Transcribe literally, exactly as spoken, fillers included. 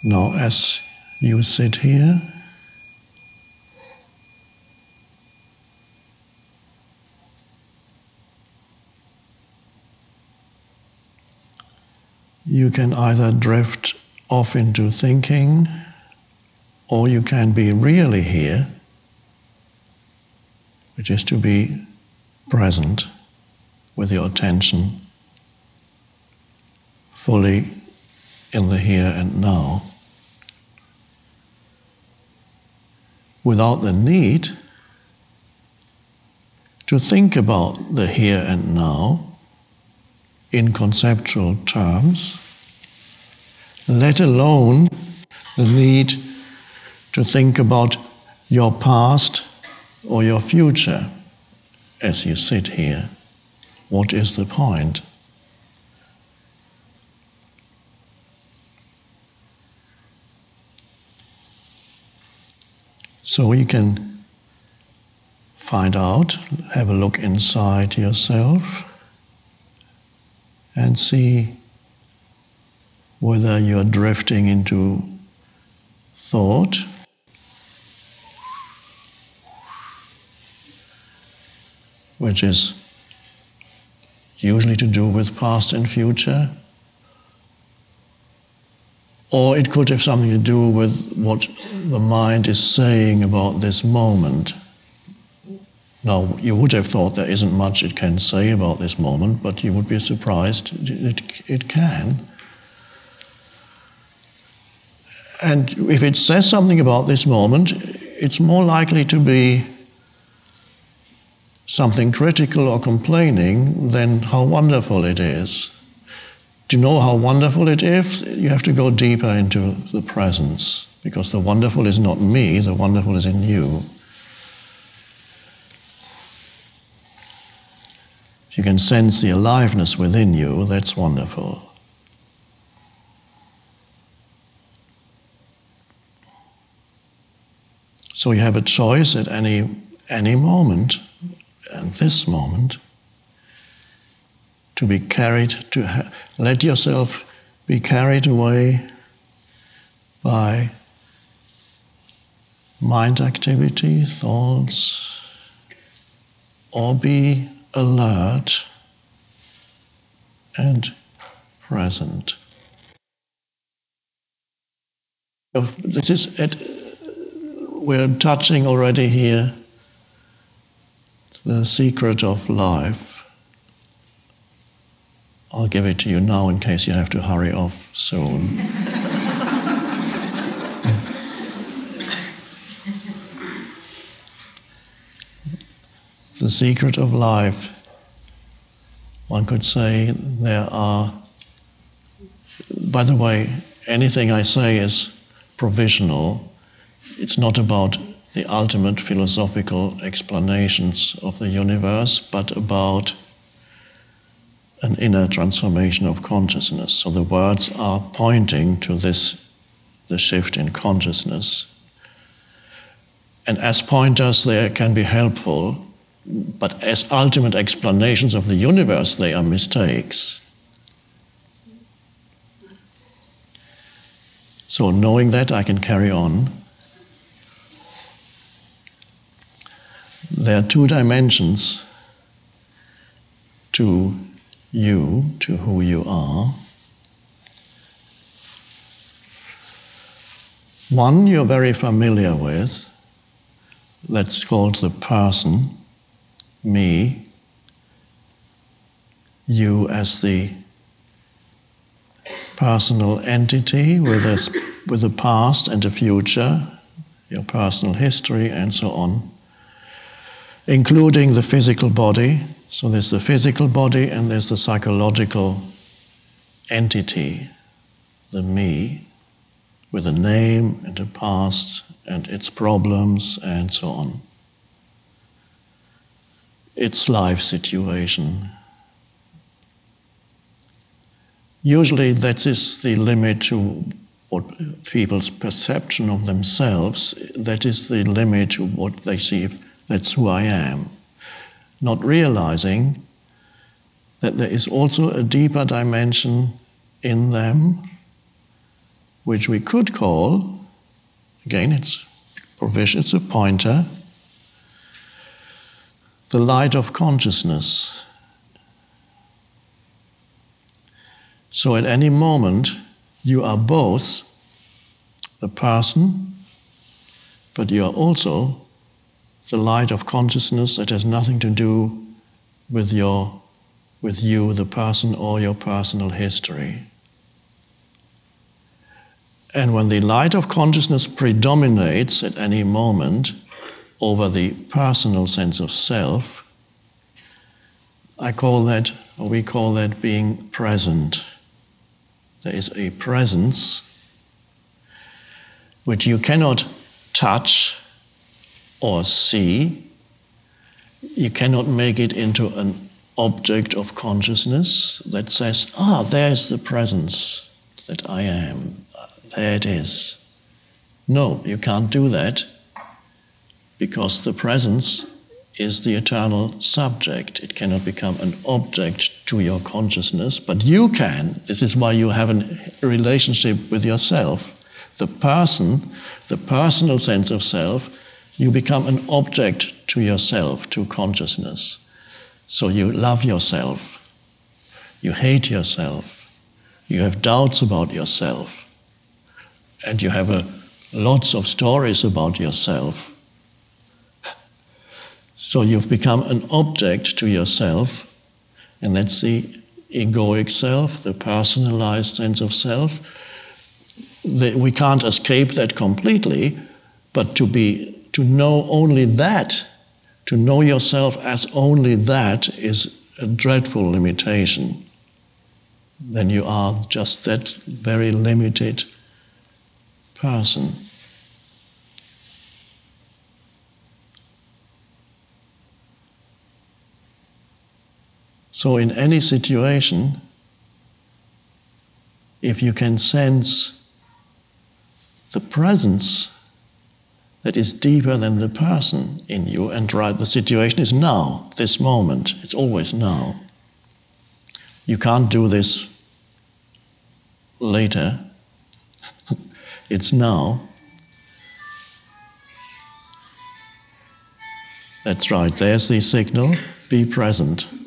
Now, as you sit here, you can either drift off into thinking, or you can be really here, which is to be present with your attention fully in the here and now, without the need to think about the here and now in conceptual terms, let alone the need to think about your past or your future as you sit here. What is the point? So you can find out, have a look inside yourself and see whether you're drifting into thought, which is usually to do with past and future, or it could have something to do with what the mind is saying about this moment. Now, you would have thought there isn't much it can say about this moment, but you would be surprised it, it can. And if it says something about this moment, it's more likely to be something critical or complaining than how wonderful it is. To know how wonderful it is, you have to go deeper into the presence, because the wonderful is not me, the wonderful is in you. If you can sense the aliveness within you, that's wonderful. So you have a choice at any any moment, and this moment, to be carried, to ha- let yourself be carried away by mind activity, thoughts, or be alert and present. This is at, we're touching already here the secret of life. I'll give it to you now in case you have to hurry off soon. The secret of life, one could say there are, by the way, anything I say is provisional. It's not about the ultimate philosophical explanations of the universe, but about an inner transformation of consciousness. So the words are pointing to this, the shift in consciousness. And as pointers, they can be helpful, but as ultimate explanations of the universe, they are mistakes. So knowing that, I can carry on. There are two dimensions to you, to who you are. One you're very familiar with, that's called the person, me, you as the personal entity with a, with a past and a future, your personal history and so on, including the physical body. So there's the physical body and there's the psychological entity, the me, with a name and a past and its problems and so on. Its life situation. Usually that is the limit to what people's perception of themselves, that is the limit to what they see, that's who I am. Not realizing that there is also a deeper dimension in them which we could call, again, it's provision, it's a pointer, the light of consciousness. So at any moment, you are both the person, but you are also the light of consciousness that has nothing to do with your, with you, the person, or your personal history. And when the light of consciousness predominates at any moment over the personal sense of self, I call that, or we call that, being present. There is a presence which you cannot touch or see. You cannot make it into an object of consciousness that says, ah, there's the presence that I am. There it is. No, you can't do that, because the presence is the eternal subject. It cannot become an object to your consciousness, but you can. This is why you have a relationship with yourself. The person, the personal sense of self, you become an object to yourself, to consciousness. So you love yourself, you hate yourself, you have doubts about yourself, and you have a, lots of stories about yourself. So you've become an object to yourself, and that's the egoic self, the personalized sense of self. The, we can't escape that completely, but to be to know only that, to know yourself as only that, is a dreadful limitation. Then you are just that very limited person. So in any situation, if you can sense the presence that is deeper than the person in you, and right, the situation is now, this moment, it's always now. You can't do this later. It's now. That's right, there's the signal, be present.